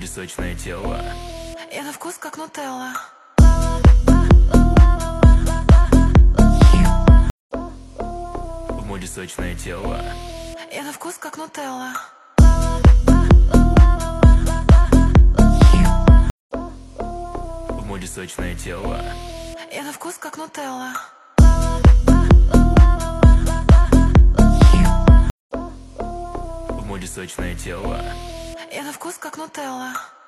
моде сочное тело. Я на вкус как нутелла. В моде сочное тело. Я на вкус как нутелла. В моде сочное тело. Я на вкус как нутелла. В моде сочное тело. Я на вкус как нутелла.